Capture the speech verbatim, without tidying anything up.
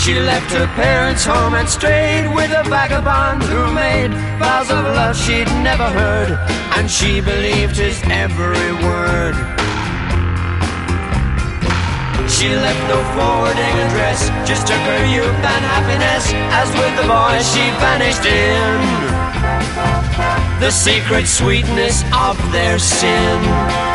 She left her parents' home and strayed with a vagabond who made vows of love she'd never heard, and she believed his every word. She left no forwarding address, just took her youth and happiness. As with the boy she vanished in the secret sweetness of their sin.